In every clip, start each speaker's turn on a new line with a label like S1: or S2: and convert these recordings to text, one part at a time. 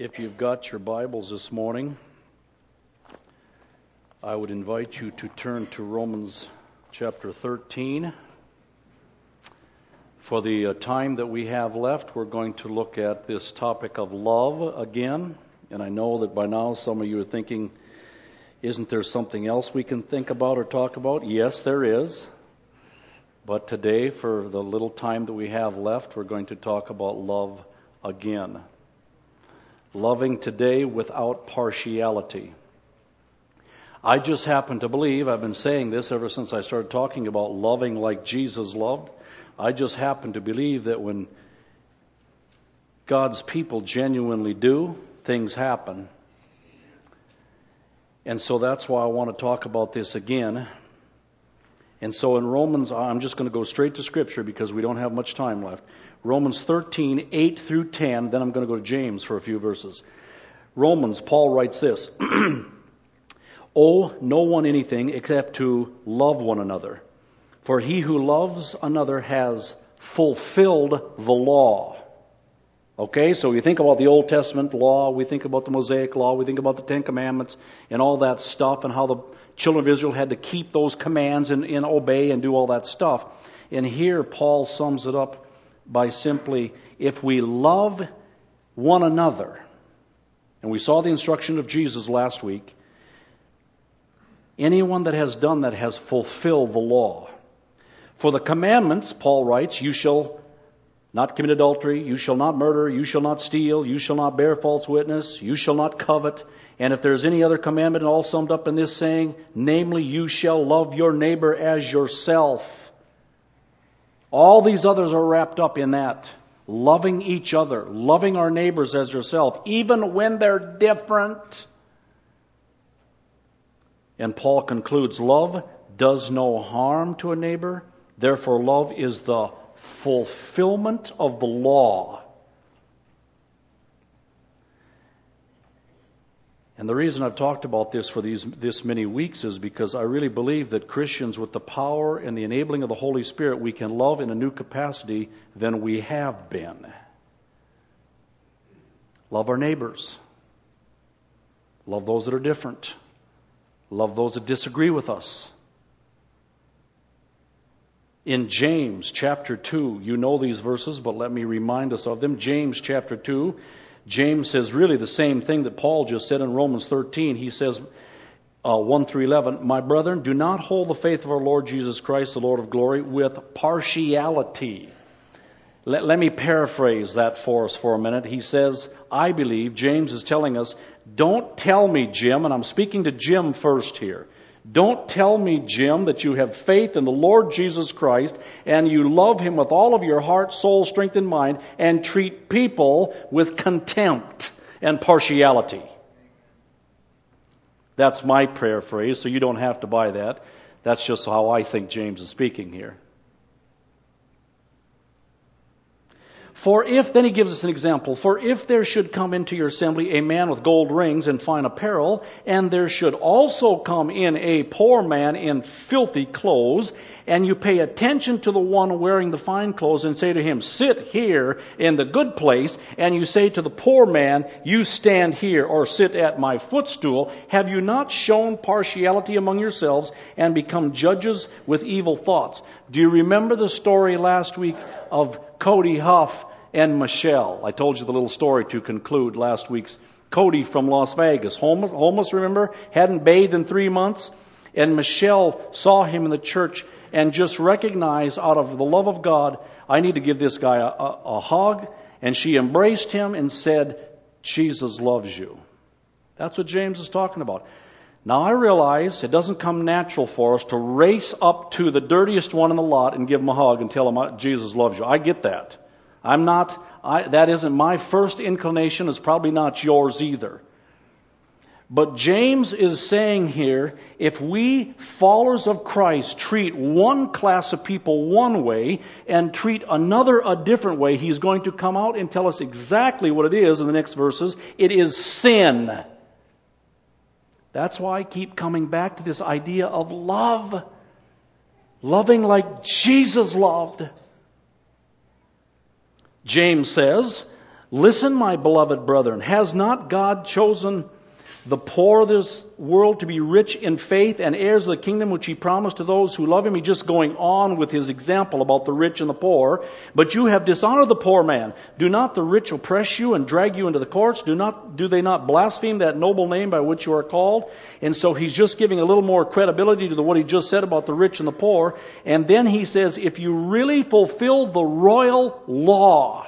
S1: If you've got your Bibles this morning, I would invite you to turn to Romans chapter 13. For the time that we have left, we're going to look at this topic of love again. And I know that by now some of you are thinking, isn't there something else we can think about or talk about? Yes, there is. But today, for the little time that we have left, we're going to talk about love again. Loving today without partiality. I just happen to believe, I've been saying this ever since I started talking about loving like Jesus loved. I just happen to believe that when God's people genuinely do, things happen. And so that's why I want to talk about this again. And so in Romans, I'm just going to go straight to Scripture because we don't have much time left. Romans 13, 8 through 10, then I'm going to go to James for a few verses. Romans, Paul writes this, Owe no one anything except to love one another. For he who loves another has fulfilled the law. Okay, so you think about the Old Testament law, we think about the Mosaic law, we think about the Ten Commandments and all that stuff and how the children of Israel had to keep those commands and obey and do all that stuff. And here Paul sums it up by simply, if we love one another, and we saw the instruction of Jesus last week, anyone that has done that has fulfilled the law. For the commandments, Paul writes, you shall not commit adultery, you shall not murder, you shall not steal, you shall not bear false witness, you shall not covet. And if there's any other commandment all summed up in this saying, namely, you shall love your neighbor as yourself. All these others are wrapped up in that. Loving each other, loving our neighbors as yourself, even when they're different. And Paul concludes, love does no harm to a neighbor. Therefore, love is the fulfillment of the law. And the reason I've talked about this for this many weeks is because I really believe that Christians, with the power and the enabling of the Holy Spirit, we can love in a new capacity than we have been. Love our neighbors. Love those that are different. Love those that disagree with us. In James chapter 2, you know these verses, but let me remind us of them. James chapter 2, James says really the same thing that Paul just said in Romans 13. He says, 1 through 11, My brethren, do not hold the faith of our Lord Jesus Christ, the Lord of glory, with partiality. Let me paraphrase that for us for a minute. He says, I believe, James is telling us, don't tell me, Jim, and I'm speaking to Jim first here. Don't tell me, Jim, that you have faith in the Lord Jesus Christ and you love Him with all of your heart, soul, strength, and mind and treat people with contempt and partiality. That's my paraphrase, so you don't have to buy that. That's just how I think James is speaking here. For if, then he gives us an example, for if there should come into your assembly a man with gold rings and fine apparel, and there should also come in a poor man in filthy clothes, and you pay attention to the one wearing the fine clothes and say to him, sit here in the good place, and you say to the poor man, you stand here or sit at my footstool, have you not shown partiality among yourselves and become judges with evil thoughts? Do you remember the story last week of Cody Huff and Michelle? I told you the little story to conclude last week's. Cody from Las Vegas, homeless, remember? Hadn't bathed in 3 months. And Michelle saw him in the church and just recognized out of the love of God, I need to give this guy a hug. And she embraced him and said, Jesus loves you. That's what James is talking about. Now I realize it doesn't come natural for us to race up to the dirtiest one in the lot and give him a hug and tell him Jesus loves you. I get that. That isn't my first inclination. It's probably not yours either. But James is saying here, if we followers of Christ treat one class of people one way and treat another a different way, he's going to come out and tell us exactly what it is in the next verses. It is sin. That's why I keep coming back to this idea of love. Loving like Jesus loved. James says, Listen, my beloved brethren, has not God chosen the poor of this world to be rich in faith and heirs of the kingdom which He promised to those who love Him? He's just going on with His example about the rich and the poor. But you have dishonored the poor man. Do not the rich oppress you and drag you into the courts? Do they not blaspheme that noble name by which you are called? And so He's just giving a little more credibility to what He just said about the rich and the poor. And then He says, if you really fulfill the royal law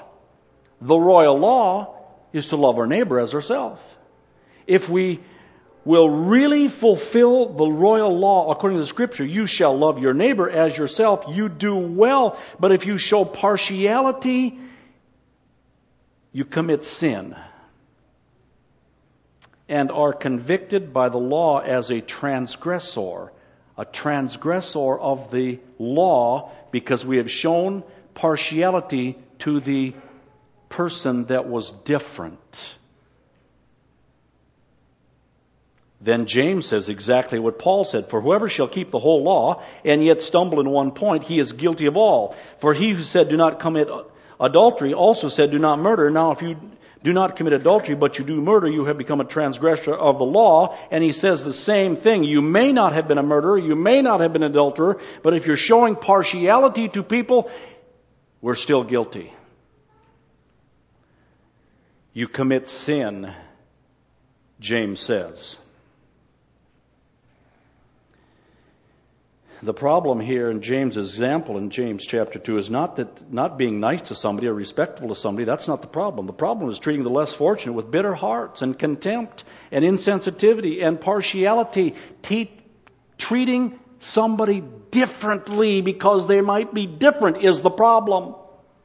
S1: is to love our neighbor as ourselves. If we will really fulfill the royal law according to the Scripture, you shall love your neighbor as yourself, you do well. But if you show partiality, you commit sin and are convicted by the law as a transgressor of the law, because we have shown partiality to the person that was different. Then James says exactly what Paul said. For whoever shall keep the whole law and yet stumble in one point, he is guilty of all. For he who said, do not commit adultery, also said, do not murder. Now if you do not commit adultery, but you do murder, you have become a transgressor of the law. And he says the same thing. You may not have been a murderer, you may not have been an adulterer, but if you're showing partiality to people, we're still guilty. You commit sin, James says. The problem here in James' example in James chapter 2 is not being nice to somebody or respectful to somebody. That's not the problem. The problem is treating the less fortunate with bitter hearts and contempt and insensitivity and partiality. Treating somebody differently because they might be different is the problem.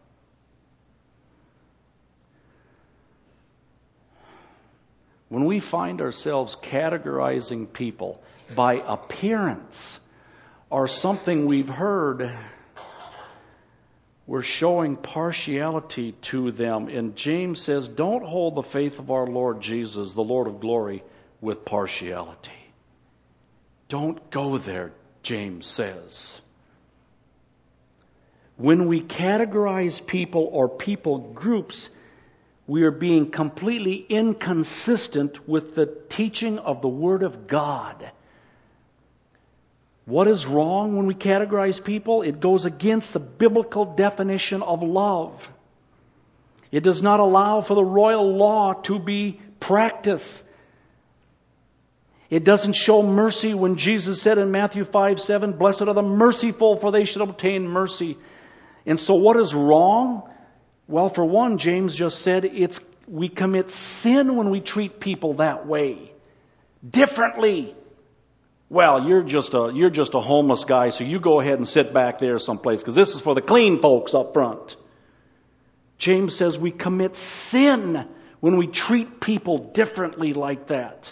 S1: When we find ourselves categorizing people by appearance or something we've heard, we're showing partiality to them. And James says, don't hold the faith of our Lord Jesus, the Lord of glory, with partiality. Don't go there, James says. When we categorize people or people groups, we are being completely inconsistent with the teaching of the Word of God. What is wrong when we categorize people? It goes against the biblical definition of love. It does not allow for the royal law to be practiced. It doesn't show mercy when Jesus said in Matthew 5:7, blessed are the merciful, for they should obtain mercy. And so what is wrong? Well, for one, James just said we commit sin when we treat people that way, differently. Well, you're just a homeless guy, so you go ahead and sit back there someplace, because this is for the clean folks up front. James says we commit sin when we treat people differently like that.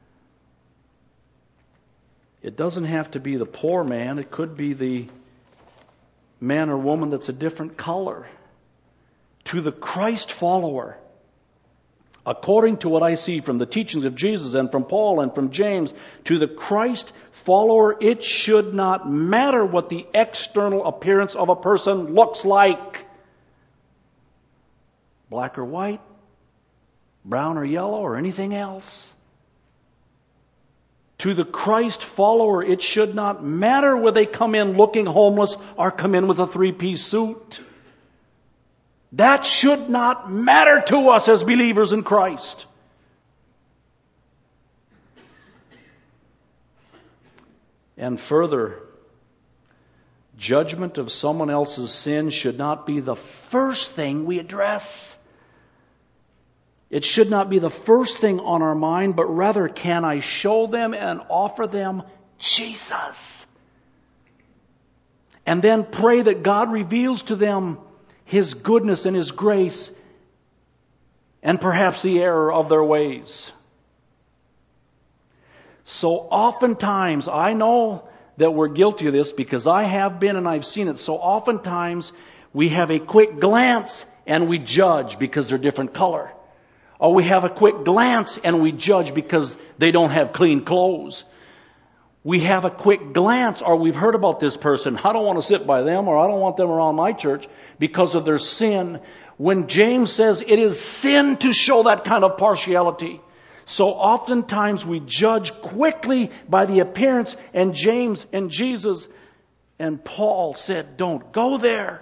S1: It doesn't have to be the poor man. It could be the man or woman that's a different color. To the Christ follower, according to what I see from the teachings of Jesus and from Paul and from James, to the Christ follower, it should not matter what the external appearance of a person looks like. Black or white, brown or yellow, or anything else. To the Christ follower, it should not matter whether they come in looking homeless or come in with a three-piece suit. That should not matter to us as believers in Christ. And further, judgment of someone else's sin should not be the first thing we address. It should not be the first thing on our mind, but rather, can I show them and offer them Jesus? And then pray that God reveals to them His goodness and His grace, and perhaps the error of their ways. So oftentimes, I know that we're guilty of this because I have been and I've seen it. So oftentimes, we have a quick glance and we judge because they're different color. Or we have a quick glance and we judge because they don't have clean clothes. We have a quick glance, or we've heard about this person. I don't want to sit by them, or I don't want them around my church because of their sin. When James says it is sin to show that kind of partiality. So oftentimes we judge quickly by the appearance, and James and Jesus and Paul said, don't go there.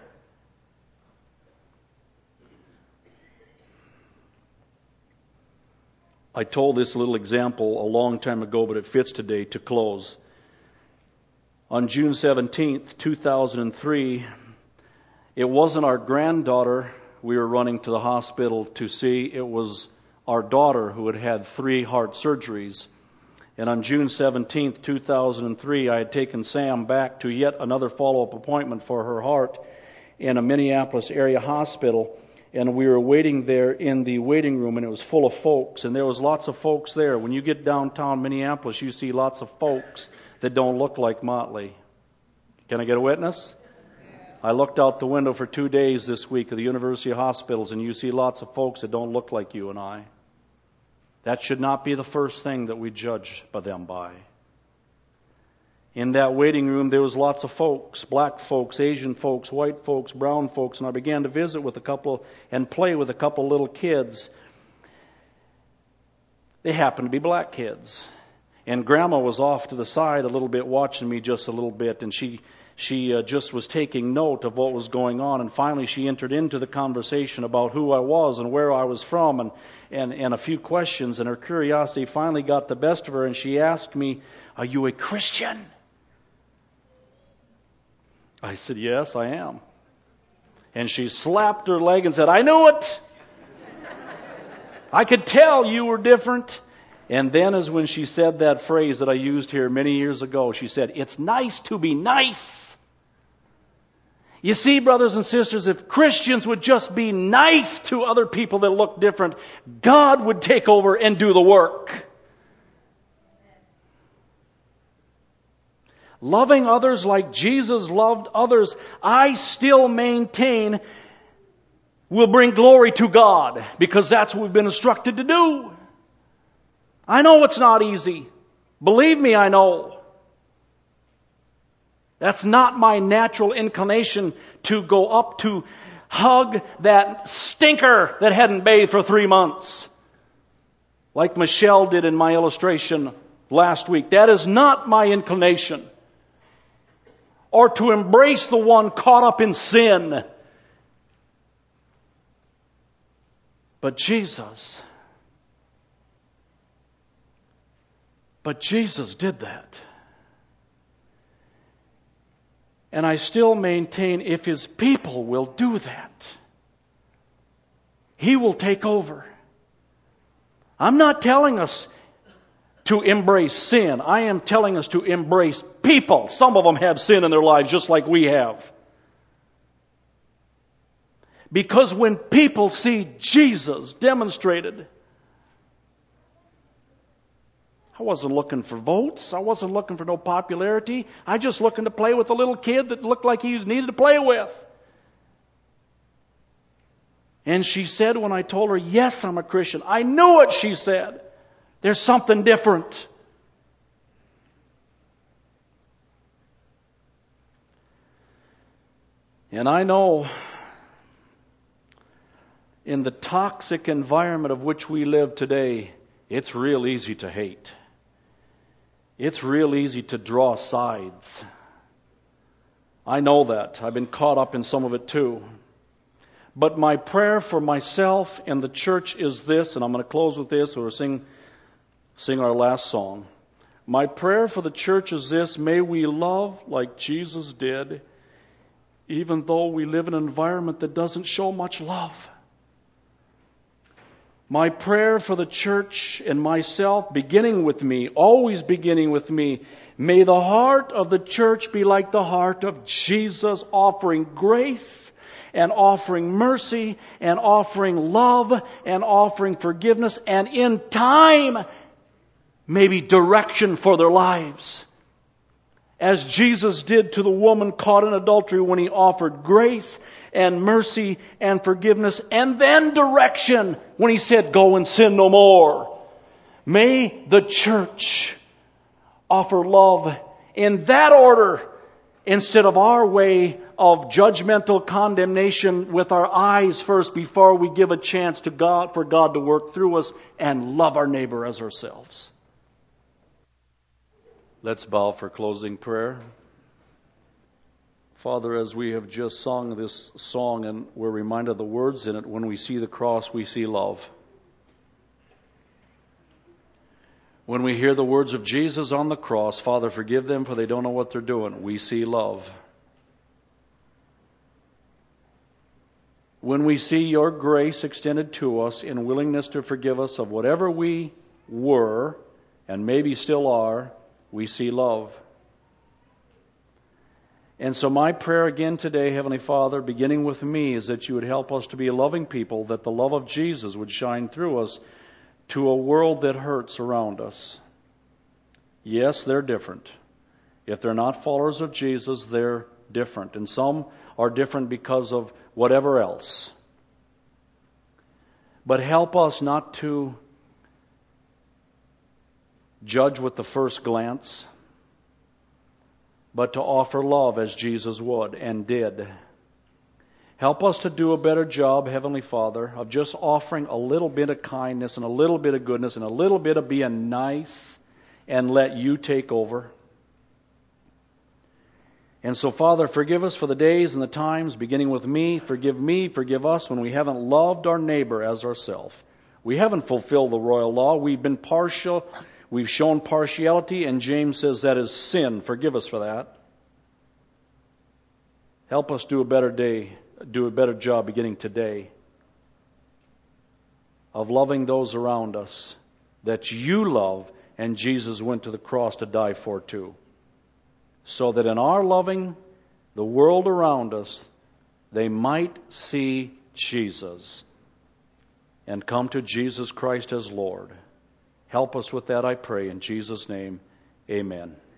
S1: I told this little example a long time ago, but it fits today to close. On June 17th, 2003, it wasn't our granddaughter we were running to the hospital to see. It was our daughter who had had 3 heart surgeries. And on June 17th, 2003, I had taken Sam back to yet another follow-up appointment for her heart in a Minneapolis area hospital. And we were waiting there in the waiting room, and it was full of folks. And there was lots of folks there. When you get downtown Minneapolis, you see lots of folks that don't look like Motley. Can I get a witness? I looked out the window for 2 days this week at the University Hospitals, and you see lots of folks that don't look like you and I. That should not be the first thing that we judge by them by. In that waiting room, there was lots of folks, black folks, Asian folks, white folks, brown folks, and I began to visit with a couple and play with a couple little kids. They happened to be black kids. And Grandma was off to the side a little bit, watching me just a little bit, and she just was taking note of what was going on, and finally she entered into the conversation about who I was and where I was from and a few questions, and her curiosity finally got the best of her, and she asked me, "Are you a Christian?" I said, "Yes, I am." And she slapped her leg and said, "I knew it. I could tell you were different." And then is when she said that phrase that I used here many years ago. She said, "It's nice to be nice." You see, brothers and sisters, if Christians would just be nice to other people that look different, God would take over and do the work. Loving others like Jesus loved others, I still maintain, will bring glory to God, because that's what we've been instructed to do. I know it's not easy. Believe me, I know. That's not my natural inclination to go up to hug that stinker that hadn't bathed for 3 months, like Michelle did in my illustration last week. That is not my inclination. Or to embrace the one caught up in sin. But Jesus did that. And I still maintain, if His people will do that, He will take over. I'm not telling us to embrace sin. I am telling us to embrace people. Some of them have sin in their lives just like we have. Because when people see Jesus demonstrated, I wasn't looking for votes. I wasn't looking for no popularity. I just looking to play with a little kid that looked like he needed to play with. And she said when I told her, "Yes, I'm a Christian," I knew it, she said. There's something different. And I know in the toxic environment of which we live today, it's real easy to hate. It's real easy to draw sides. I know that. I've been caught up in some of it too. But my prayer for myself and the church is this, and I'm going to close with this. We'll sing our last song. My prayer for the church is this: may we love like Jesus did, even though we live in an environment that doesn't show much love. My prayer for the church and myself, beginning with me, always beginning with me, may the heart of the church be like the heart of Jesus, offering grace and offering mercy and offering love and offering forgiveness, and in time, maybe direction for their lives. As Jesus did to the woman caught in adultery when He offered grace and mercy and forgiveness, and then direction when He said, "Go and sin no more." May the church offer love in that order instead of our way of judgmental condemnation with our eyes first before we give a chance to God for God to work through us and love our neighbor as ourselves. Let's bow for closing prayer. Father, as we have just sung this song and we're reminded of the words in it, when we see the cross, we see love. When we hear the words of Jesus on the cross, Father, forgive them for they don't know what they're doing, we see love. When we see your grace extended to us in willingness to forgive us of whatever we were and maybe still are, we see love. And so my prayer again today, Heavenly Father, beginning with me, is that you would help us to be loving people, that the love of Jesus would shine through us to a world that hurts around us. Yes, they're different. If they're not followers of Jesus, they're different. And some are different because of whatever else. But help us not to judge with the first glance, but to offer love as Jesus would and did. Help us to do a better job, Heavenly Father, of just offering a little bit of kindness and a little bit of goodness and a little bit of being nice and let you take over. And so, Father, forgive us for the days and the times, beginning with me, forgive us when we haven't loved our neighbor as ourselves. We haven't fulfilled the royal law. We've been partial. We've shown partiality, and James says that is sin. Forgive us for that. Help us do a better job beginning today of loving those around us that you love and Jesus went to the cross to die for too. So that in our loving the world around us, they might see Jesus and come to Jesus Christ as Lord. Help us with that, I pray, in Jesus' name. Amen.